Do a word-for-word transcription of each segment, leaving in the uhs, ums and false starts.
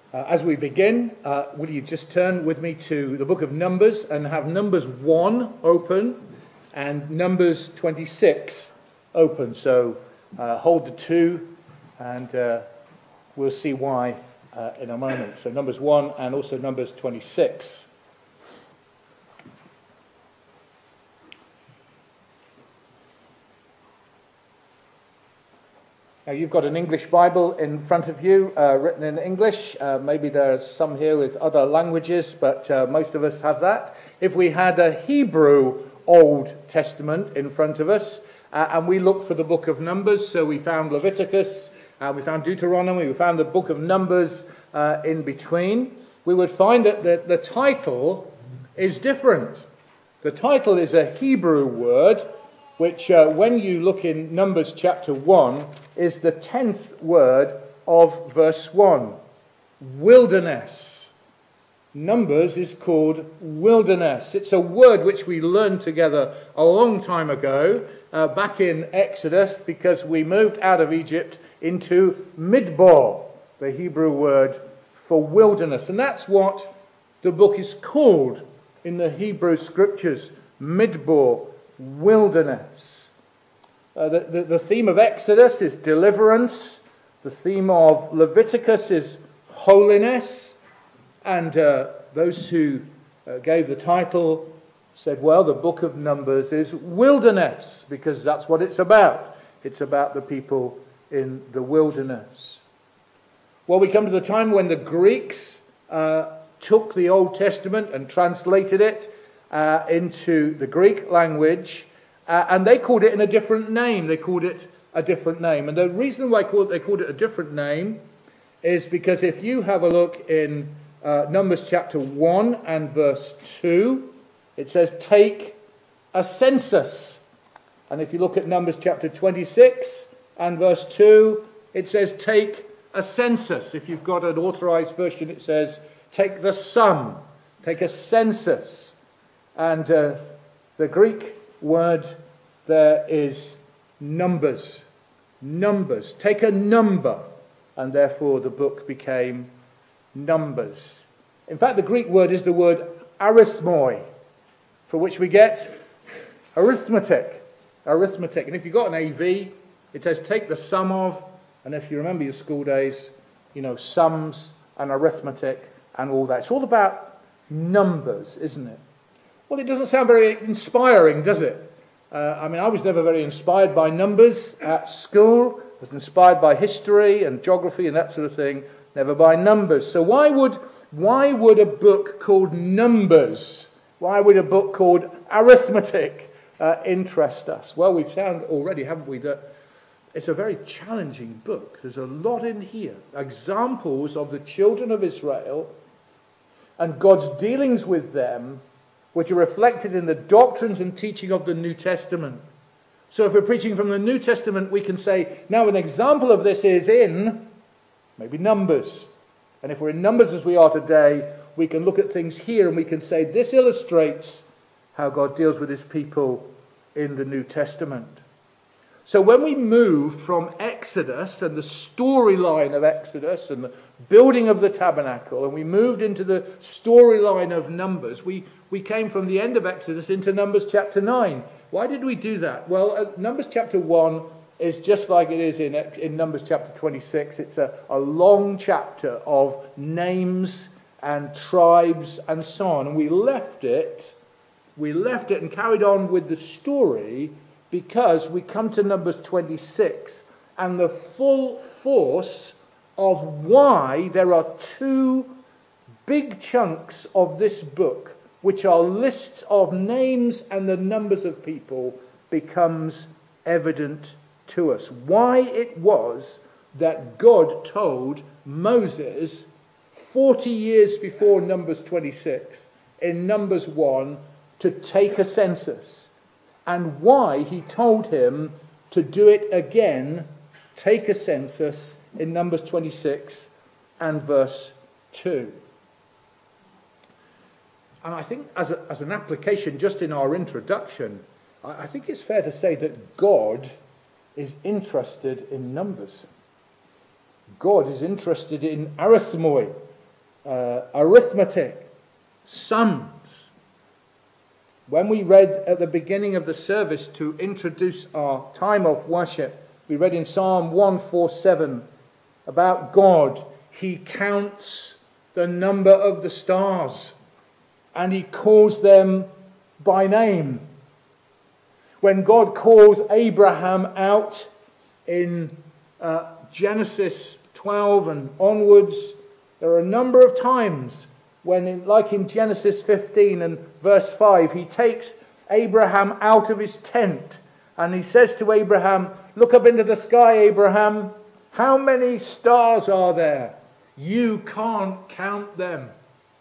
Uh, as we begin, uh, will you just turn with me to the book of Numbers and have Numbers one open and Numbers twenty-six open. So uh, hold the two and uh, we'll see why uh, in a moment. So Numbers one and also Numbers twenty-six. Now you've got an English Bible in front of you, uh, written in English. Uh, maybe there's some here with other languages, but uh, most of us have that. If we had a Hebrew Old Testament in front of us, uh, and we looked for the book of Numbers, so we found Leviticus, uh, we found Deuteronomy, we found the book of Numbers uh, in between, we would find that the, the title is different. The title is a Hebrew word, which uh, when you look in Numbers chapter one, is the tenth word of verse one. Wilderness. Numbers is called wilderness. It's a word which we learned together a long time ago, uh, back in Exodus, because we moved out of Egypt into Midbar, the Hebrew word for wilderness. And that's what the book is called in the Hebrew scriptures, Midbar, wilderness. Uh, the, the, the theme of Exodus is deliverance. The theme of Leviticus is holiness. And uh, those who uh, gave the title said, well, the book of Numbers is wilderness, because that's what it's about. It's about the people in the wilderness. Well, we come to the time when the Greeks uh, took the Old Testament and translated it uh, into the Greek language. Uh, and they called it in a different name. They called it a different name. And the reason why they called it a different name is because if you have a look in uh, Numbers chapter one and verse two, it says, take a census. And if you look at Numbers chapter twenty-six and verse two, it says, take a census. If you've got an authorized version, it says, take the sum, take a census. And uh, the Greek word there is numbers. Numbers. Take a number. And therefore the book became Numbers. In fact, the Greek word is the word arithmoi, for which we get arithmetic. Arithmetic. And if you've got an A V, it says take the sum of, and if you remember your school days, you know, sums and arithmetic and all that. It's all about numbers, isn't it? Well, it doesn't sound very inspiring, does it? Uh, I mean, I was never very inspired by numbers at school. I was inspired by history and geography and that sort of thing, never by numbers. So why would why would a book called Numbers, why would a book called Arithmetic uh, interest us? Well, we've found already, haven't we, that it's a very challenging book. There's a lot in here. Examples of the children of Israel and God's dealings with them, which are reflected in the doctrines and teaching of the New Testament. So if we're preaching from the New Testament, we can say, now an example of this is in maybe Numbers. And if we're in Numbers as we are today, we can look at things here and we can say, this illustrates how God deals with his people in the New Testament. So when we moved from Exodus and the storyline of Exodus and the building of the tabernacle, and we moved into the storyline of Numbers, we, we came from the end of Exodus into Numbers chapter nine. Why did we do that? Well, uh, Numbers chapter one is just like it is in, in Numbers chapter twenty-six. It's a, a long chapter of names and tribes and so on. And we left it, we left it and carried on with the story because we come to Numbers twenty-six and the full force of why there are two big chunks of this book, which are lists of names and the numbers of people, becomes evident to us. Why it was that God told Moses forty years before Numbers twenty-six, in Numbers one, to take a census. And why he told him to do it again, take a census, in Numbers twenty-six and verse two. And I think as, a, as an application, just in our introduction, I, I think it's fair to say that God is interested in numbers. God is interested in arithmoi. uh, arithmetic, sums. When we read at the beginning of the service to introduce our time of worship, we read in Psalm one forty-seven about God. He counts the number of the stars and he calls them by name. When God calls Abraham out in uh, Genesis twelve and onwards, there are a number of times when, in, like in Genesis fifteen and verse five, he takes Abraham out of his tent and he says to Abraham, "Look up into the sky, Abraham. How many stars are there? You can't count them."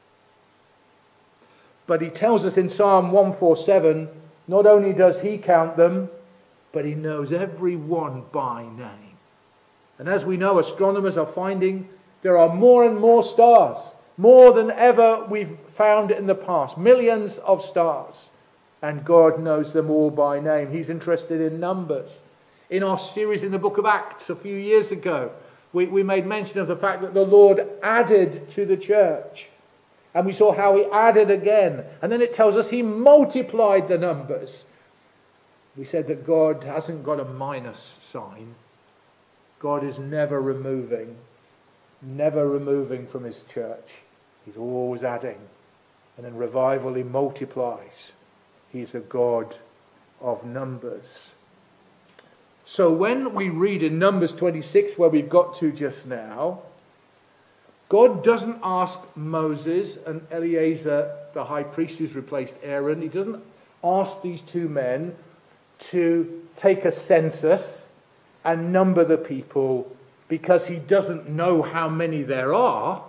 But he tells us in Psalm one forty-seven, not only does he count them, but he knows every one by name. And as we know, astronomers are finding there are more and more stars, more than ever we've found in the past. Millions of stars. And God knows them all by name. He's interested in numbers. In our series in the book of Acts a few years ago, we, we made mention of the fact that the Lord added to the church. And we saw how he added again. And then it tells us he multiplied the numbers. We said that God hasn't got a minus sign. God is never removing, never removing from his church. He's always adding. And in revival he multiplies. He's a God of numbers. So when we read in Numbers twenty-six, where we've got to just now, God doesn't ask Moses and Eleazar, the high priest who's replaced Aaron, he doesn't ask these two men to take a census and number the people because he doesn't know how many there are.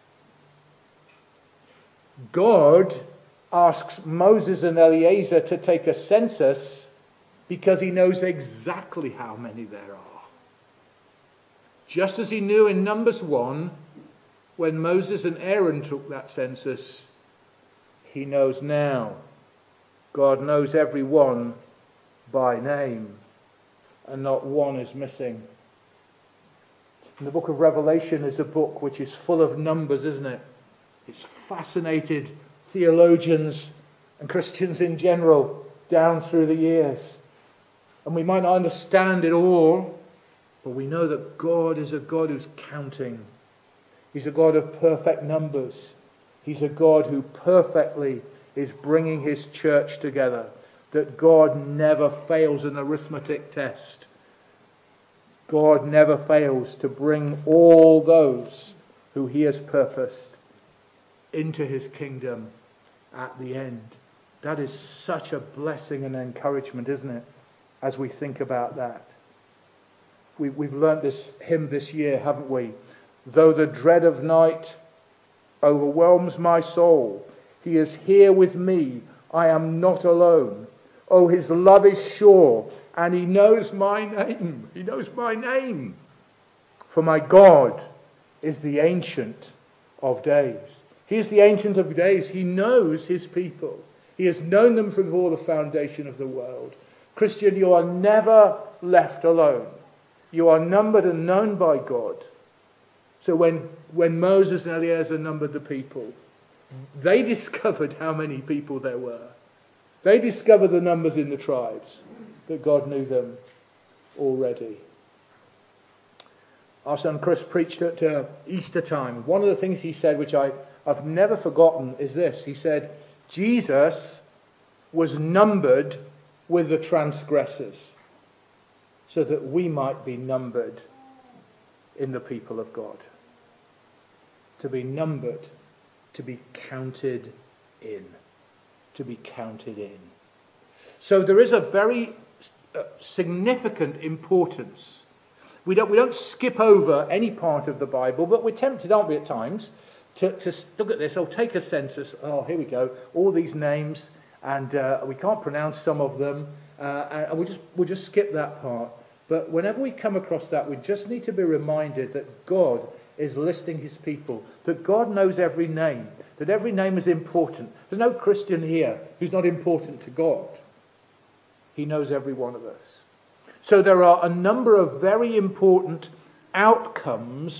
God asks Moses and Eleazar to take a census because he knows exactly how many there are. Just as he knew in Numbers one, when Moses and Aaron took that census, he knows now. God knows every one by name, and not one is missing. And the book of Revelation is a book which is full of numbers, isn't it? It's fascinated theologians and Christians in general down through the years. And we might not understand it all, but we know that God is a God who's counting. He's a God of perfect numbers. He's a God who perfectly is bringing his church together. That God never fails an arithmetic test. God never fails to bring all those who he has purposed into his kingdom at the end. That is such a blessing and encouragement, isn't it? As we think about that. We, we've learnt this hymn this year, haven't we? Though the dread of night overwhelms my soul, he is here with me. I am not alone. Oh, his love is sure, and he knows my name. He knows my name. For my God is the Ancient of Days. He is the Ancient of Days. He knows his people. He has known them from before the foundation of the world. Christian, you are never left alone. You are numbered and known by God. So when, when Moses and Eleazar numbered the people, they discovered how many people there were. They discovered the numbers in the tribes, but God knew them already. Our son Chris preached at uh, Easter time. One of the things he said, which I, I've never forgotten, is this. He said, Jesus was numbered with the transgressors so that we might be numbered in the people of God. To be numbered, to be counted in. To be counted in. So there is a very uh, significant importance. We don't, we don't skip over any part of the Bible, but we're tempted, aren't we, at times, to, to look at this. Oh, take a census. Oh, here we go. All these names, and uh, we can't pronounce some of them, uh, and we just we'll just skip that part. But whenever we come across that, we just need to be reminded that God is listing his people, that God knows every name, that every name is important. There's no Christian here who's not important to God. He knows every one of us. So there are a number of very important outcomes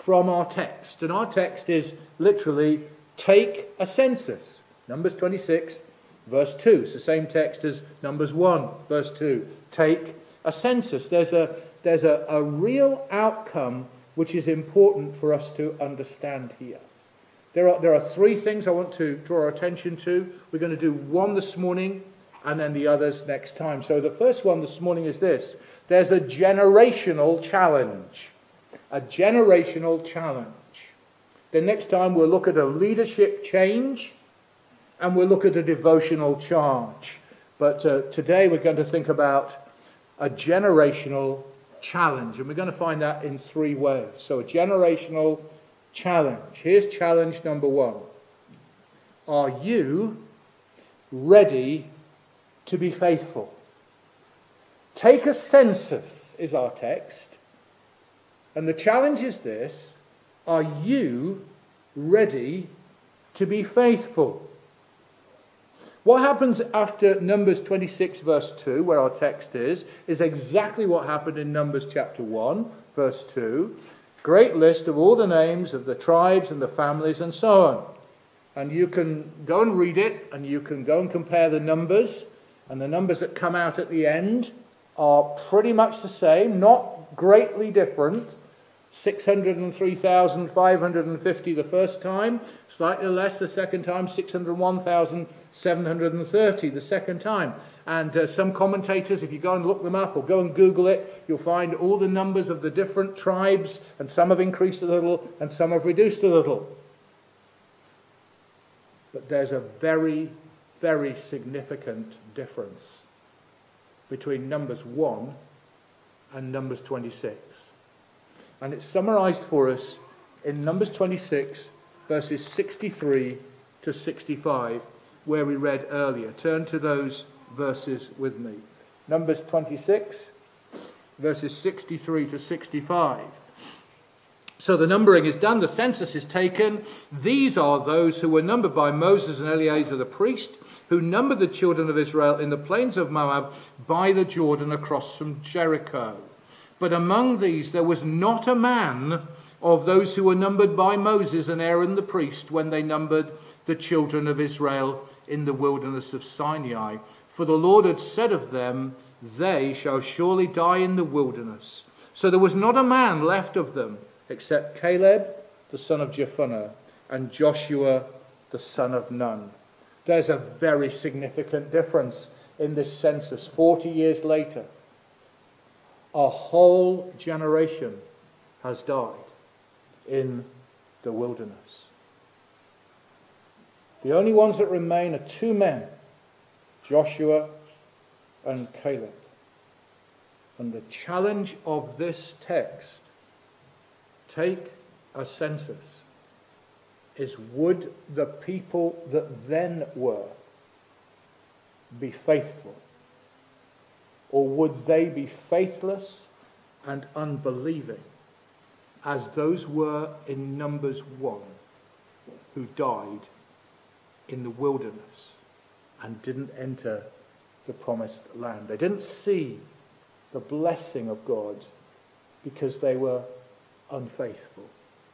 from our text. And our text is literally, take a census. Numbers twenty-six, verse two. It's the same text as Numbers one, verse two. Take a census. There's a, there's a, a real outcome which is important for us to understand here. There are, there are three things I want to draw our attention to. We're going to do one this morning and then the others next time. So the first one this morning is this. There's a generational challenge. A generational challenge. Then next time we'll look at a leadership change and we'll look at a devotional charge. But uh, today we're going to think about a generational challenge. And we're going to find that in three ways. So a generational challenge. Here's challenge number one. Are you ready to be faithful? Take a census is our text. And the challenge is this. Are you ready to be faithful? What happens after Numbers twenty-six verse two, where our text is, is exactly what happened in Numbers chapter one, verse two. Great list of all the names of the tribes and the families and so on. And you can go and read it, and you can go and compare the numbers, and the numbers that come out at the end are pretty much the same, not greatly different. six hundred three thousand five hundred fifty the first time, slightly less the second time, six hundred one thousand seven hundred thirty the second time. And uh, some commentators, if you go and look them up or go and Google it, you'll find all the numbers of the different tribes, and some have increased a little and some have reduced a little. But there's a very, very significant difference between Numbers one and Numbers twenty-six. And it's summarized for us in Numbers twenty-six, verses sixty-three to sixty-five, where we read earlier. Turn to those verses with me. Numbers twenty-six, verses sixty-three to sixty-five. So the numbering is done, the census is taken. These are those who were numbered by Moses and Eleazar the priest, who numbered the children of Israel in the plains of Moab by the Jordan across from Jericho. But among these there was not a man of those who were numbered by Moses and Aaron the priest when they numbered the children of Israel in the wilderness of Sinai. For the Lord had said of them, they shall surely die in the wilderness. So there was not a man left of them, except Caleb, the son of Jephunneh, and Joshua, the son of Nun. There's a very significant difference in this census. Forty years later, a whole generation has died in the wilderness. The only ones that remain are two men, Joshua and Caleb. And the challenge of this text, take a census, is would the people that then were be faithful? Or would they be faithless and unbelieving, as those were in Numbers one, who died in the wilderness and didn't enter the promised land? They didn't see the blessing of God because they were unfaithful.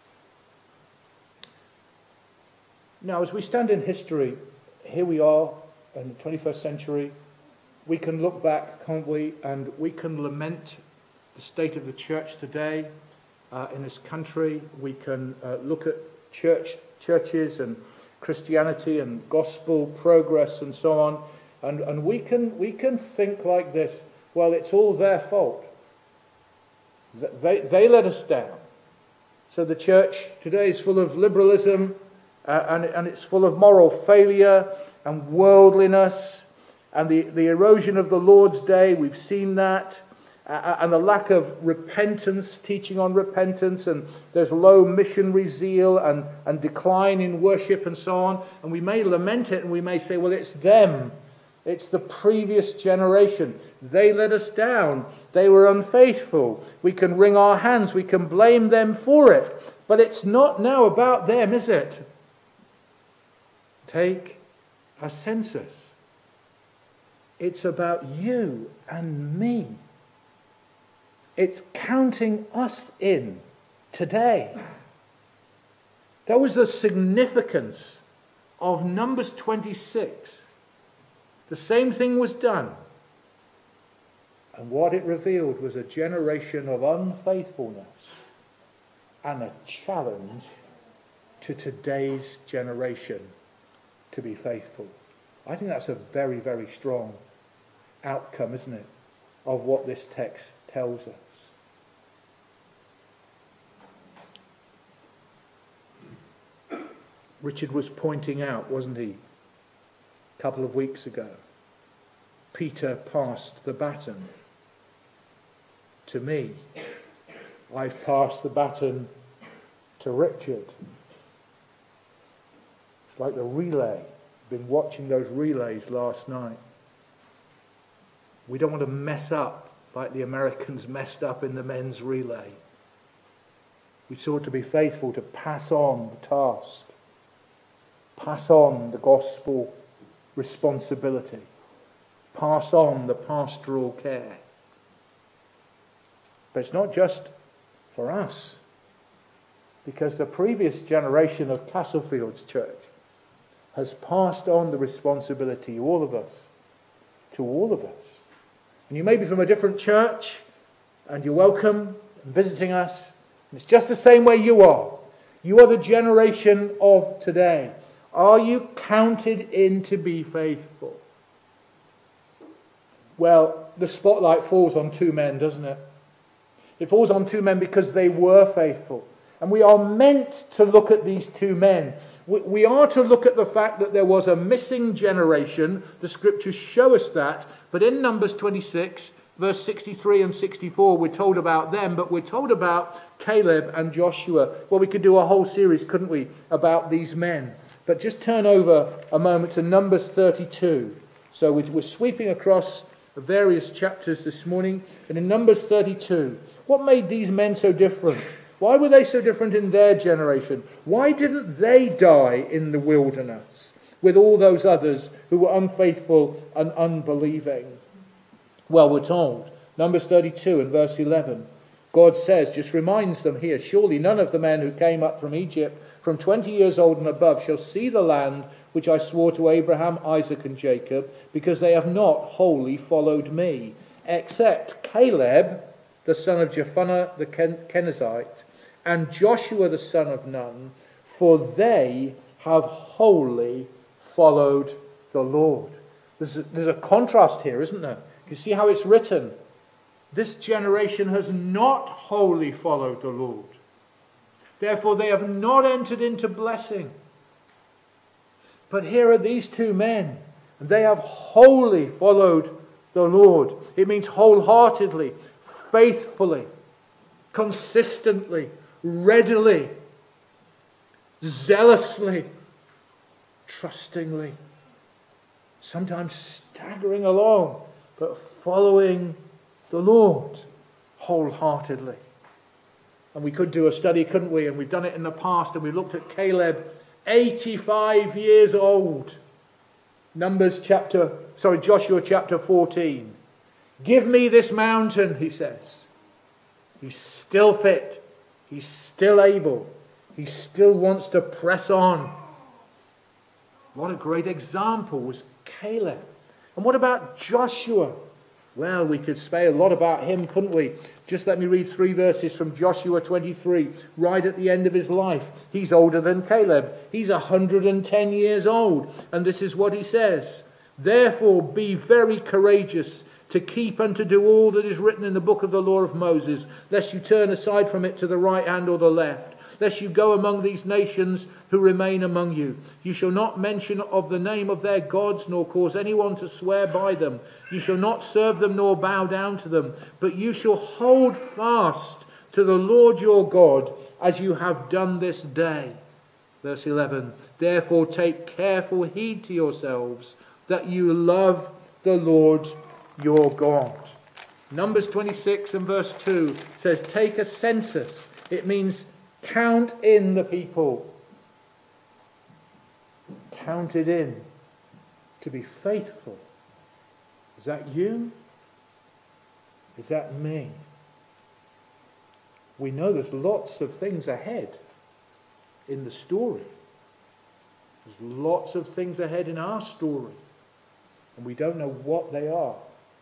Now, as we stand in history, here we are in the twenty-first century. We can look back, can't we, and we can lament the state of the church today uh, in this country. We can uh, look at church churches and Christianity and gospel progress and so on, and, and we can we can think like this: well, it's all their fault. They they let us down. So the church today is full of liberalism, uh, and and it's full of moral failure and worldliness. And the, the erosion of the Lord's Day, we've seen that. Uh, and the lack of repentance, teaching on repentance. And there's low missionary zeal and, and decline in worship and so on. And we may lament it and we may say, well, it's them. It's the previous generation. They let us down. They were unfaithful. We can wring our hands. We can blame them for it. But it's not now about them, is it? Take a census. It's about you and me. It's counting us in today. That was the significance of Numbers twenty-six. The same thing was done. And what it revealed was a generation of unfaithfulness and a challenge to today's generation to be faithful. I think that's a very, very strong outcome, isn't it, of what this text tells us. Richard was pointing out, wasn't he, a couple of weeks ago, Peter passed the baton to me. I've passed the baton to Richard. It's like the relay. Been watching those relays last night. We don't want to mess up like the Americans messed up in the men's relay. We sought to be faithful to pass on the task, pass on the gospel responsibility, pass on the pastoral care. But it's not just for us, because the previous generation of Castlefields Church has passed on the responsibility to all of us, to all of us. And you may be from a different church, and you're welcome visiting us. It's just the same way you are. You are the generation of today. Are you counted in to be faithful? Well, the spotlight falls on two men, doesn't it? It falls on two men because they were faithful. And we are meant to look at these two men. We are to look at the fact that there was a missing generation. The scriptures show us that. But in Numbers twenty-six, verse sixty-three and sixty-four, we're told about them. But we're told about Caleb and Joshua. Well, we could do a whole series, couldn't we, about these men. But just turn over a moment to Numbers thirty-two. So we're sweeping across various chapters this morning. And in Numbers thirty-two, what made these men so different? Why were they so different in their generation? Why didn't they die in the wilderness with all those others who were unfaithful and unbelieving? Well, we're told, Numbers thirty-two and verse eleven, God says, just reminds them here, surely none of the men who came up from Egypt from twenty years old and above shall see the land which I swore to Abraham, Isaac and Jacob, because they have not wholly followed me, except Caleb, the son of Jephunneh the Ken- Kenizzite, and Joshua the son of Nun, for they have wholly followed the Lord. There's a, there's a contrast here, isn't there? You see how it's written. This generation has not wholly followed the Lord. Therefore they have not entered into blessing. But here are these two men, and they have wholly followed the Lord. It means wholeheartedly, faithfully, consistently, readily, zealously, trustingly, sometimes staggering along, but following the Lord wholeheartedly. And we could do a study, couldn't we? And we've done it in the past, and we looked at Caleb, eighty-five years old. Numbers chapter, sorry, Joshua chapter fourteen. Give me this mountain, he says. He's still fit. He's still able. He still wants to press on. What a great example was Caleb. And what about Joshua? Well, we could say a lot about him, couldn't we? Just let me read three verses from Joshua twenty-three, right at the end of his life. He's older than Caleb. He's one hundred ten years old. And this is what he says. Therefore, be very courageous to keep and to do all that is written in the book of the law of Moses, lest you turn aside from it to the right hand or the left, lest you go among these nations who remain among you. You shall not mention of the name of their gods, nor cause anyone to swear by them. You shall not serve them nor bow down to them, but you shall hold fast to the Lord your God, as you have done this day. Verse eleven, therefore take careful heed to yourselves, that you love the Lord your God. Numbers twenty-six and verse two says, take a census. It means count in the people. Counted in to be faithful. Is that you? Is that me? We know there's lots of things ahead in the story. There's lots of things ahead in our story, and we don't know what they are.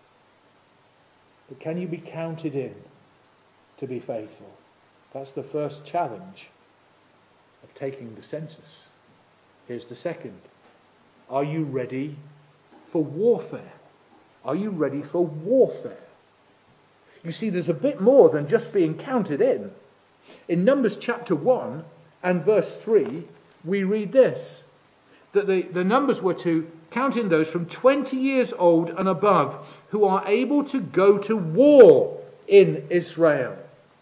But can you be counted in to be faithful? That's the first challenge of taking the census. Here's the second. Are you ready for warfare? Are you ready for warfare? You see, there's a bit more than just being counted in. In Numbers chapter one and verse three, we read this, that the, the numbers were to count in those from twenty years old and above who are able to go to war in Israel.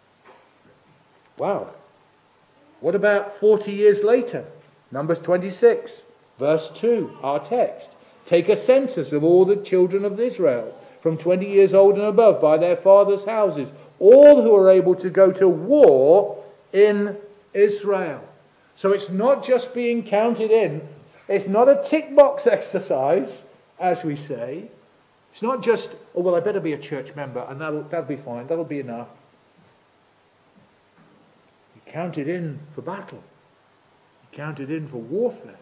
Wow. What about forty years later? Numbers twenty-six, verse two, our text. Take a census of all the children of Israel from twenty years old and above by their fathers' houses, all who are able to go to war in Israel. So it's not just being counted in. It's not a tick box exercise, as we say. It's not just, oh, well, I better be a church member and that'll, that'll be fine, that'll be enough. You count it in for battle. You count it in for warfare.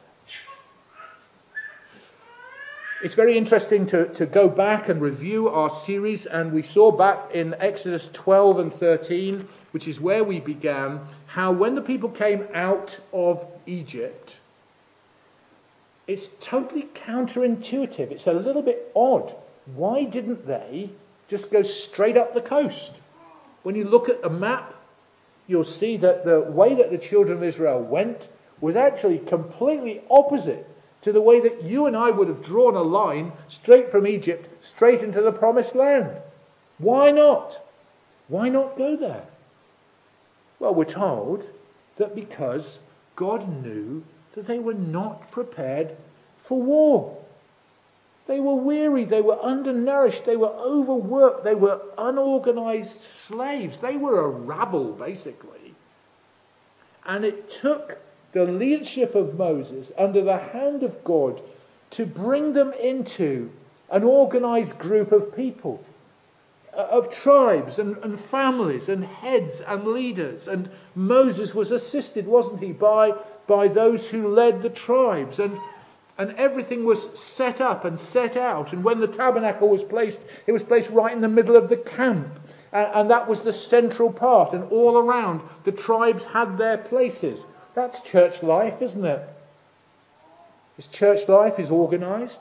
It's very interesting to, to go back and review our series, and we saw back in Exodus twelve and thirteen, which is where we began, how when the people came out of Egypt, it's totally counterintuitive. It's a little bit odd. Why didn't they just go straight up the coast? When you look at the map, you'll see that the way that the children of Israel went was actually completely opposite to the way that you and I would have drawn a line straight from Egypt, straight into the promised land. Why not? Why not go there? Well, we're told that because God knew that they were not prepared for war. They were weary, they were undernourished, they were overworked, they were unorganized slaves. They were a rabble, basically. And it took the leadership of Moses under the hand of God to bring them into an organized group of people, of tribes and, and families and heads and leaders. And Moses was assisted, wasn't he, by, by those who led the tribes. And, and everything was set up and set out. And when the tabernacle was placed, it was placed right in the middle of the camp. And, and that was the central part. And all around, the tribes had their places. That's church life, isn't it? Is church life is organized.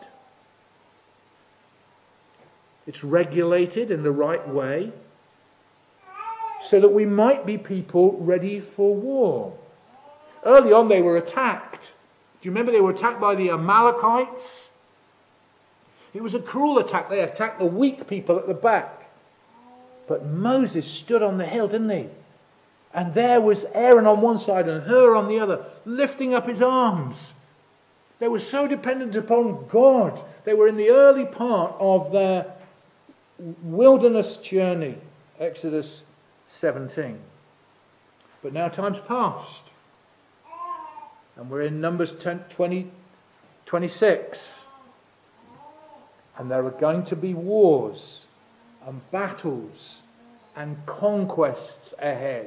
It's regulated in the right way so that we might be people ready for war. Early on they were attacked. Do you remember they were attacked by the Amalekites? It was a cruel attack. They attacked the weak people at the back. But Moses stood on the hill, didn't he? And there was Aaron on one side and Hur on the other, lifting up his arms. They were so dependent upon God. They were in the early part of their wilderness journey, Exodus seventeen. But now time's passed. And we're in Numbers twenty, twenty-six. And there are going to be wars and battles and conquests ahead.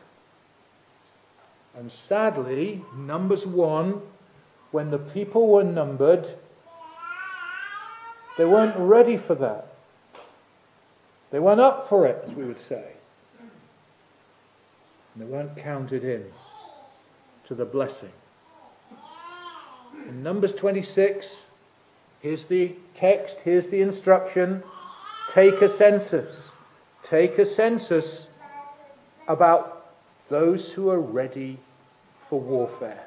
And sadly, Numbers one, when the people were numbered, they weren't ready for that. They weren't up for it, as we would say. And they weren't counted in to the blessing. In Numbers twenty-six, here's the text, here's the instruction. Take a census. Take a census about those who are ready for warfare.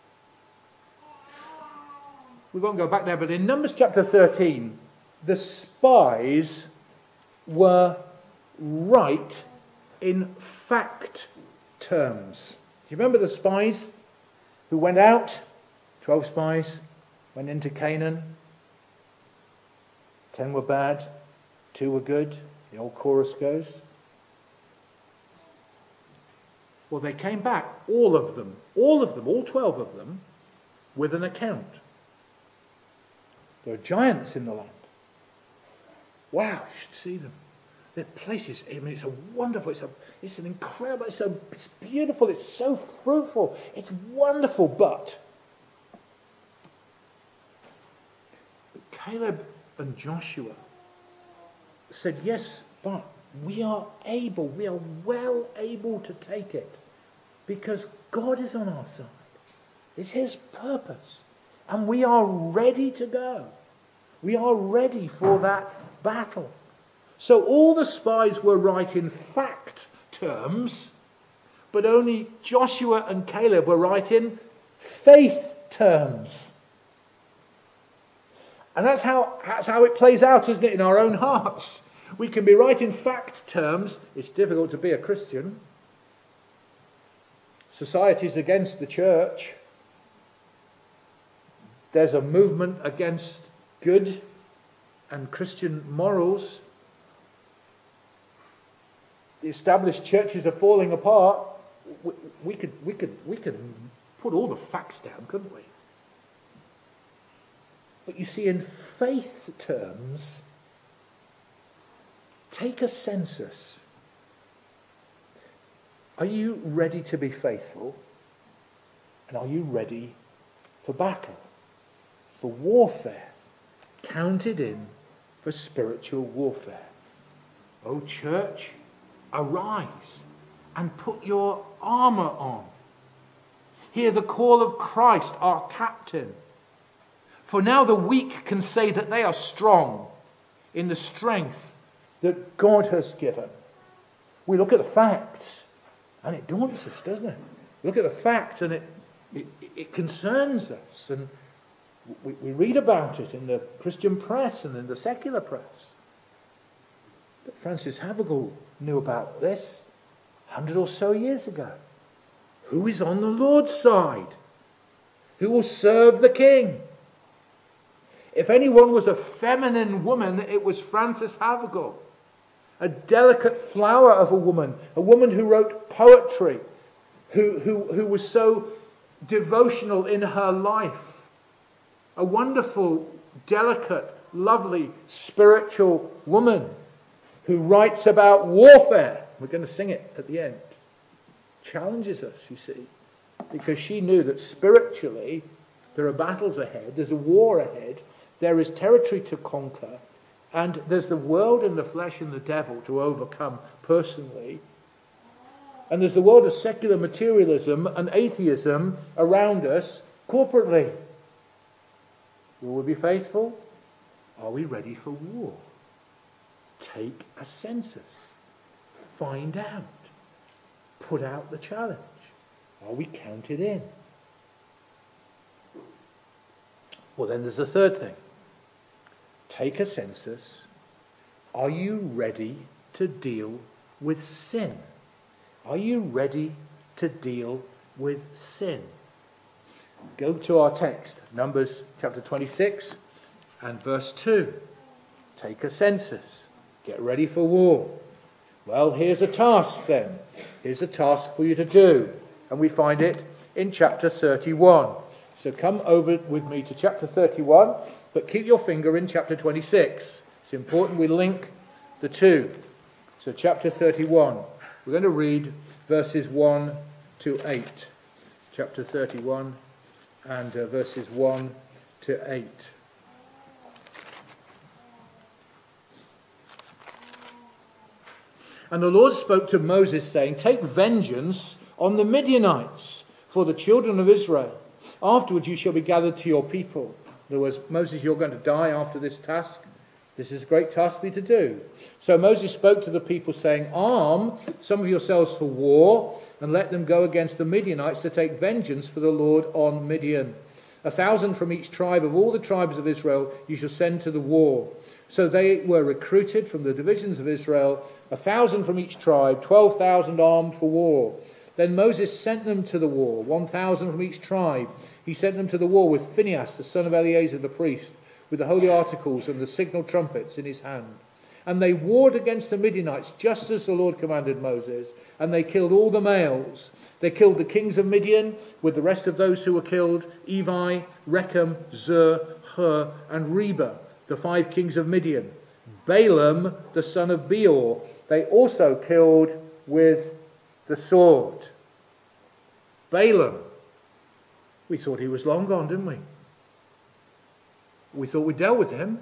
We won't go back there, but in Numbers chapter thirteen, the spies were right in fact terms. Do you remember the spies who went out? Twelve spies went into Canaan. Ten were bad, two were good. The old chorus goes. Well, they came back, all of them, all of them, all twelve of them, with an account. There are giants in the land. Wow, you should see them. The place is, I mean, it's a wonderful, it's a, it's an incredible, it's so, it's beautiful, it's so fruitful, it's wonderful, but Caleb and Joshua said, yes, but we are able, we are well able to take it because God is on our side. It's his purpose. And we are ready to go. We are ready for that battle. So all the spies were right in fact terms, but only Joshua and Caleb were right in faith terms. And that's how, that's how it plays out, isn't it, in our own hearts. We can be right in fact terms. It's difficult to be a Christian. Society's against the church. There's a movement against good and Christian morals. The established churches are falling apart. We, we could, we could, we could put all the facts down, couldn't we? But you see, in faith terms, take a census. Are you ready to be faithful? And are you ready for battle, for warfare, counted in for spiritual warfare? O church, arise and put your armour on. Hear the call of Christ, our captain. For now the weak can say that they are strong in the strength that God has given. We look at the facts and it daunts us, doesn't it? We look at the facts and it, it, it concerns us, and we, we read about it in the Christian press and in the secular press. But Francis Havergal knew about this a hundred or so years ago. Who is on the Lord's side? Who will serve the King? If anyone was a feminine woman, it was Frances Havergal. A delicate flower of a woman, a woman who wrote poetry, who, who, who was so devotional in her life. A wonderful, delicate, lovely, spiritual woman who writes about warfare. We're going to sing it at the end. Challenges us, you see, because she knew that spiritually there are battles ahead, there's a war ahead, there is territory to conquer, and there's the world and the flesh and the devil to overcome personally. And there's the world of secular materialism and atheism around us corporately. Will we be faithful? Are we ready for war? Take a census. Find out. Put out the challenge. Are we counted in? Well, then there's a third thing. Take a census. Are you ready to deal with sin? Are you ready to deal with sin? Go to our text, Numbers chapter twenty-six and verse two. Take a census. Get ready for war. Well, here's a task then. Here's a task for you to do. And we find it in chapter thirty-one. So come over with me to chapter thirty-one, but keep your finger in chapter twenty-six. It's important we link the two. So chapter thirty-one. We're going to read verses one to eight. Chapter thirty-one and uh, verses one to eight. And the Lord spoke to Moses, saying, Take vengeance on the Midianites for the children of Israel. Afterwards you shall be gathered to your people. In other words, Moses, you're going to die after this task. This is a great task for you to do. So Moses spoke to the people, saying, Arm some of yourselves for war, and let them go against the Midianites to take vengeance for the Lord on Midian. A thousand from each tribe of all the tribes of Israel you shall send to the war. So they were recruited from the divisions of Israel, a thousand from each tribe, twelve thousand armed for war. Then Moses sent them to the war, one thousand from each tribe. He sent them to the war with Phinehas, the son of Eleazar the priest, with the holy articles and the signal trumpets in his hand. And they warred against the Midianites, just as the Lord commanded Moses, and they killed all the males. They killed the kings of Midian, with the rest of those who were killed, Evi, Rechem, Zur, Hur, and Reba, the five kings of Midian. Balaam, the son of Beor, they also killed with the sword. Balaam, we thought he was long gone, didn't we? We thought we dealt with him.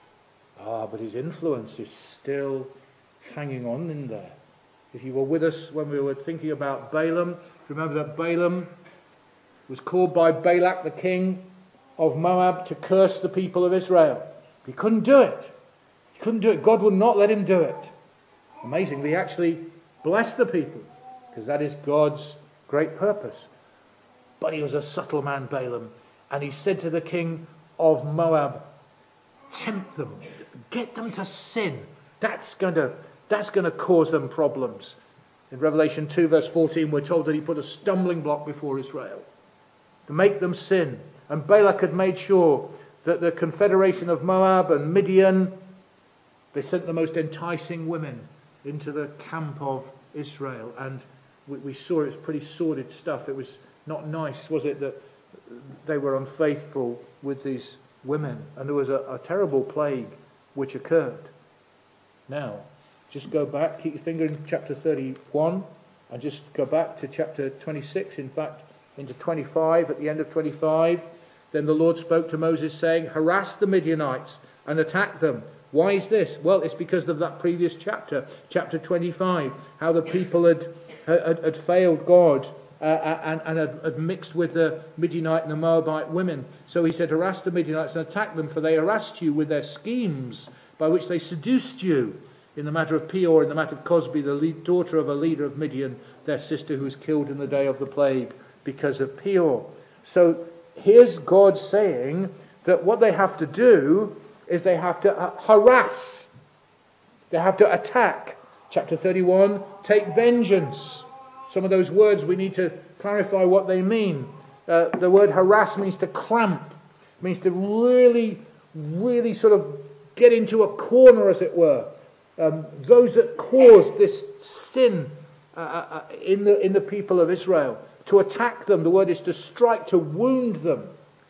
Ah, but his influence is still hanging on in there. If you were with us when we were thinking about Balaam, remember that Balaam was called by Balak, the king of Moab, to curse the people of Israel. He couldn't do it. He couldn't do it. God would not let him do it. Amazingly, he actually blessed the people, because that is God's great purpose. But he was a subtle man, Balaam, and he said to the king of Moab, tempt them, get them to sin. That's going to, that's going to cause them problems. In Revelation two verse fourteen, we're told that he put a stumbling block before Israel to make them sin. And Balak had made sure that the confederation of Moab and Midian, they sent the most enticing women into the camp of Israel. And we, we saw it's pretty sordid stuff. It was not nice, was it, that they were unfaithful with these women. And there was a, a terrible plague which occurred. Now, just go back, keep your finger in chapter thirty-one, and just go back to chapter twenty-six, in fact, into twenty-five, at the end of twenty-five. Then the Lord spoke to Moses, saying, harass the Midianites and attack them. Why is this? Well, it's because of that previous chapter, chapter twenty-five, how the people had, had, had failed God uh, and, and had, had mixed with the Midianite and the Moabite women. So he said, harass the Midianites and attack them, for they harassed you with their schemes by which they seduced you. In the matter of Peor, in the matter of Cosbi, the lead, daughter of a leader of Midian, their sister who was killed in the day of the plague because of Peor. So here's God saying that what they have to do is they have to harass. They have to attack. Chapter thirty-one, take vengeance. Some of those words we need to clarify what they mean. Uh, the word harass means to clamp, means to really, really sort of get into a corner, as it were. Um, those that caused this sin uh, uh, in the in the people of Israel, to attack them, the word is to strike, to wound them,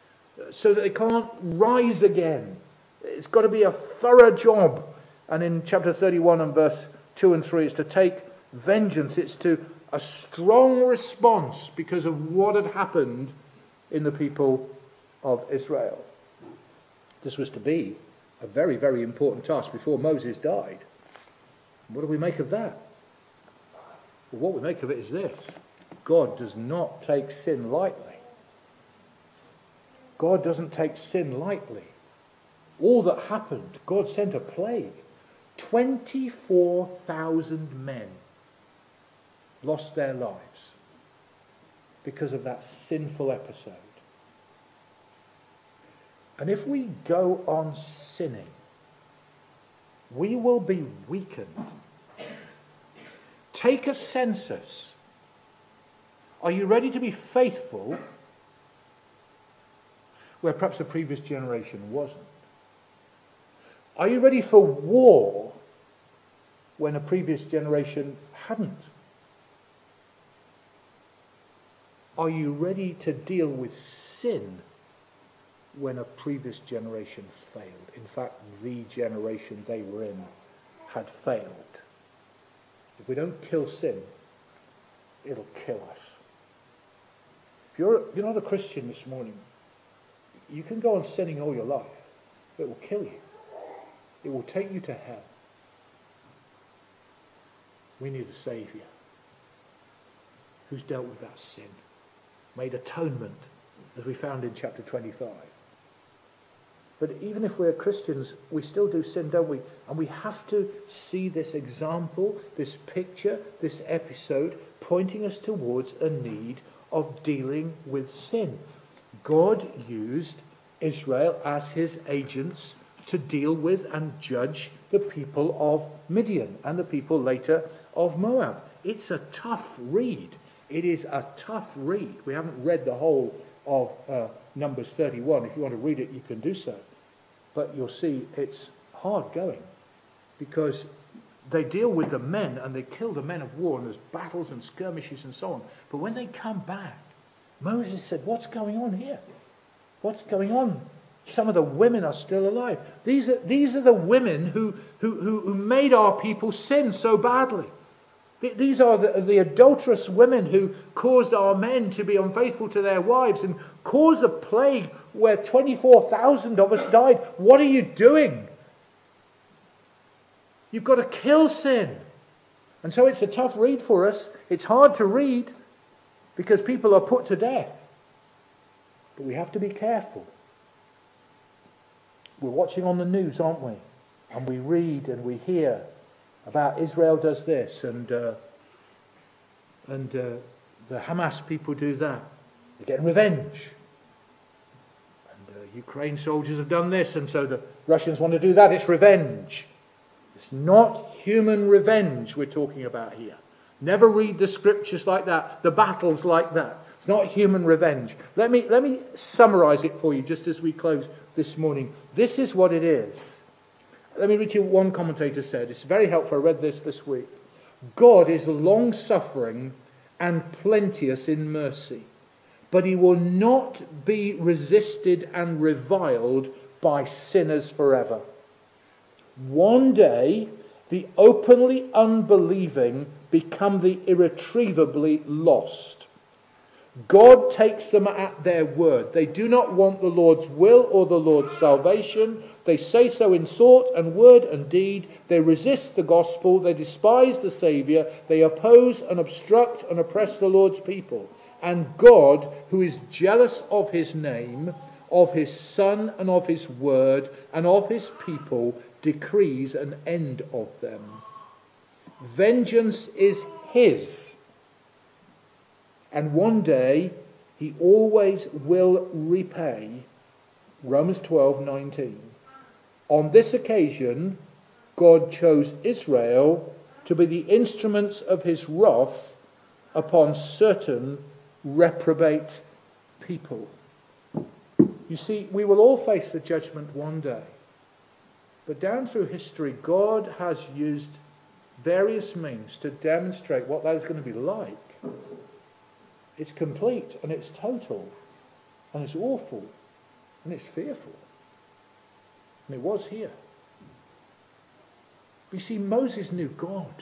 so that they can't rise again. It's got to be a thorough job. And in chapter thirty-one and verse two and three, it's to take vengeance. It's to a strong response because of what had happened in the people of Israel. This was to be a very, very important task before Moses died. What do we make of that? Well, what we make of it is this. God does not take sin lightly. God doesn't take sin lightly. All that happened, God sent a plague. twenty-four thousand men lost their lives because of that sinful episode. And if we go on sinning, we will be weakened. Take a census. Are you ready to be faithful where perhaps the previous generation wasn't? Are you ready for war when a previous generation hadn't? Are you ready to deal with sin when a previous generation failed? In fact, the generation they were in had failed. If we don't kill sin, it'll kill us. If you're, you're not a Christian this morning, you can go on sinning all your life. It will kill you. It will take you to hell. We need a Saviour who's dealt with that sin, made atonement, as we found in chapter twenty-five. But even if we're Christians, we still do sin, don't we? And we have to see this example, this picture, this episode, pointing us towards a need of dealing with sin. God used Israel as his agents to deal with and judge the people of Midian and the people later of Moab. It's a tough read. It is a tough read. We haven't read the whole of uh, Numbers thirty-one. If you want to read it, you can do so. But you'll see it's hard going because they deal with the men and they kill the men of war and there's battles and skirmishes and so on. But when they come back, Moses said, what's going on here? What's going on? Some of the women are still alive. These are, these are the women who, who, who, who made our people sin so badly. These are the, the adulterous women who caused our men to be unfaithful to their wives and caused a plague where twenty-four thousand of us died. What are you doing? You've got to kill sin. And so it's a tough read for us. It's hard to read because people are put to death. But we have to be careful. We're watching on the news, aren't we? And we read and we hear about Israel does this and uh, and uh, the Hamas people do that. They're getting revenge. And uh, Ukraine soldiers have done this, and so the Russians want to do that. It's revenge. It's not human revenge we're talking about here. Never read the scriptures like that, the battles like that. It's not human revenge. Let me, let me summarize it for you just as we close this morning. This is what it is. Let me read you what one commentator said. It's very helpful. I read this this week. God is long-suffering and plenteous in mercy, but he will not be resisted and reviled by sinners forever. One day, the openly unbelieving become the irretrievably lost. God takes them at their word. They do not want the Lord's will or the Lord's salvation. They say so in thought and word and deed. They resist the gospel. They despise the Saviour. They oppose and obstruct and oppress the Lord's people. And God, who is jealous of his name, of his Son and of his word and of his people, decrees an end of them. Vengeance is his. And one day he always will repay. Romans twelve nineteen. On this occasion, God chose Israel to be the instruments of his wrath upon certain reprobate people. You see, we will all face the judgment one day. But down through history, God has used various means to demonstrate what that is going to be like. It's complete and it's total and it's awful and it's fearful. And it was here. But you see, Moses knew God.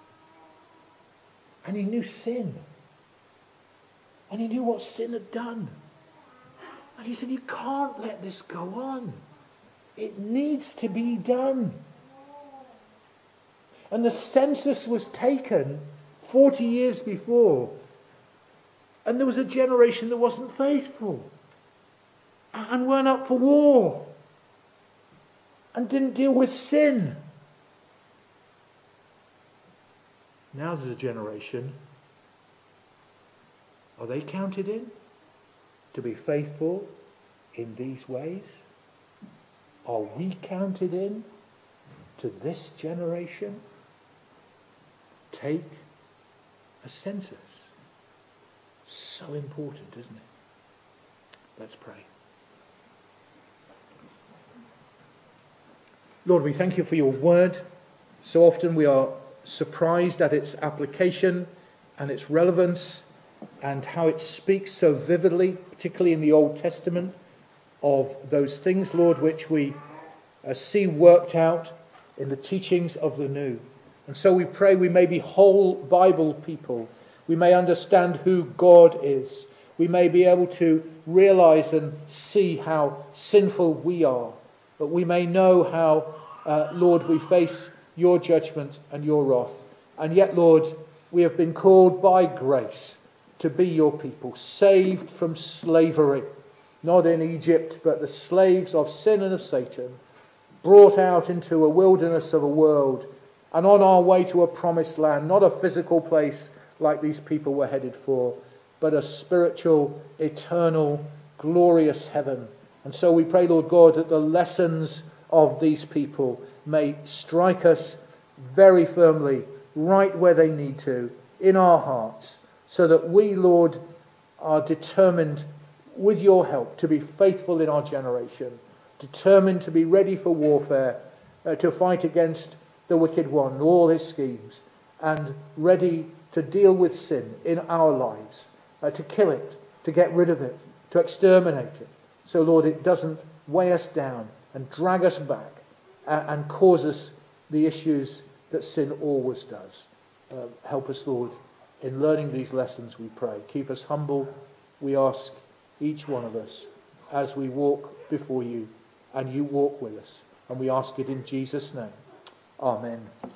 And he knew sin. And he knew what sin had done. And he said, you can't let this go on. It needs to be done. And the census was taken forty years before. And there was a generation that wasn't faithful. And weren't up for war. And didn't deal with sin. Now there's a generation. Are they counted in to be faithful in these ways? Are we counted in to this generation? Take a census. So important, isn't it? Let's pray. Lord, we thank you for your word. So often we are surprised at its application and its relevance and how it speaks so vividly, particularly in the Old Testament, of those things, Lord, which we uh, see worked out in the teachings of the New. And so we pray we may be whole Bible people. We may understand who God is. We may be able to realize and see how sinful we are. But we may know how, uh, Lord, we face your judgment and your wrath. And yet, Lord, we have been called by grace to be your people, saved from slavery. Not in Egypt, but the slaves of sin and of Satan, brought out into a wilderness of a world and on our way to a promised land, not a physical place like these people were headed for, but a spiritual, eternal, glorious heaven. And so we pray, Lord God, that the lessons of these people may strike us very firmly, right where they need to, in our hearts, so that we, Lord, are determined with your help to be faithful in our generation, determined to be ready for warfare, uh, to fight against the wicked one, all his schemes, and ready to deal with sin in our lives, uh, to kill it, to get rid of it, to exterminate it, So, Lord, it doesn't weigh us down and drag us back and, and cause us the issues that sin always does. Uh, help us, Lord, in learning these lessons, we pray. Keep us humble, we ask, each one of us, as we walk before you, and you walk with us. And we ask it in Jesus' name. Amen.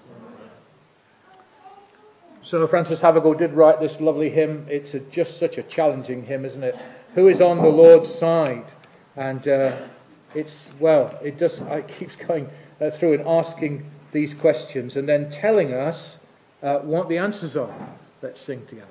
Sir Francis Havergal did write this lovely hymn. It's a, just such a challenging hymn, isn't it? Who is on the Lord's side? And uh, it's, well, it just it keeps going uh, through and asking these questions and then telling us uh, what the answers are. Let's sing together.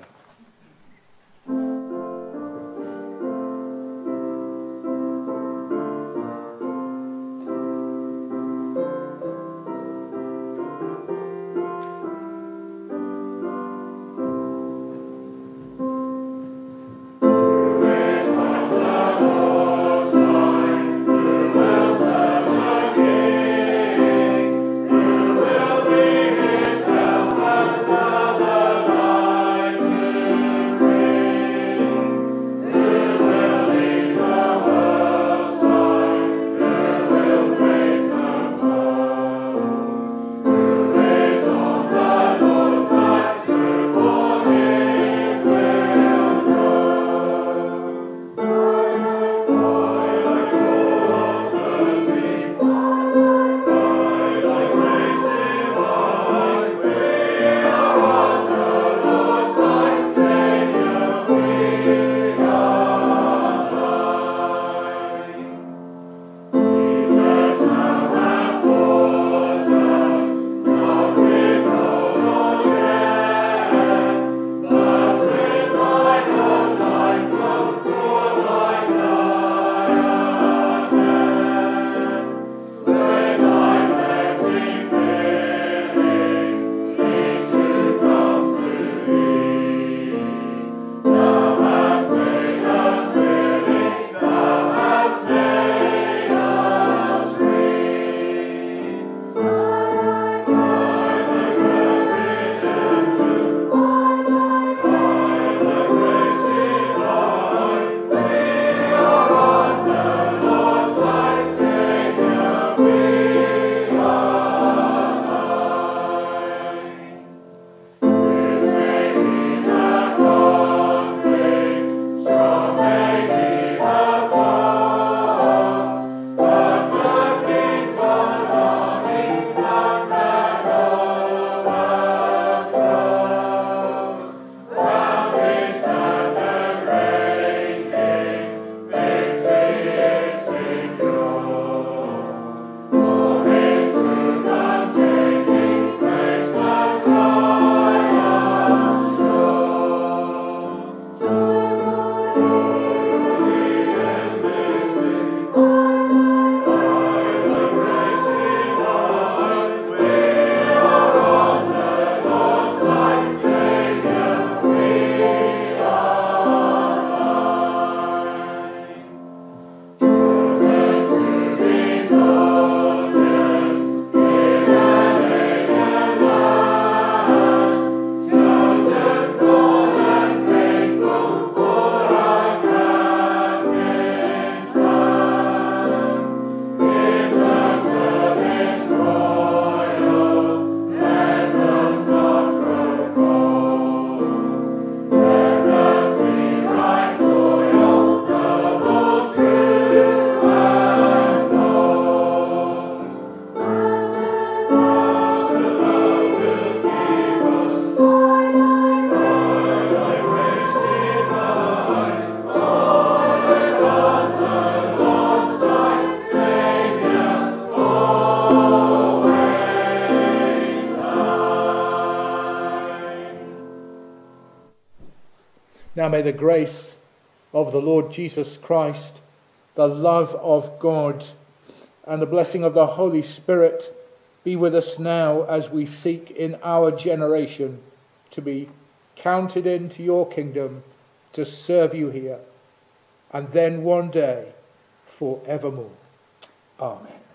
Now may the grace of the Lord Jesus Christ, the love of God, and the blessing of the Holy Spirit be with us now as we seek in our generation to be counted into your kingdom, to serve you here, and then one day forevermore. Amen.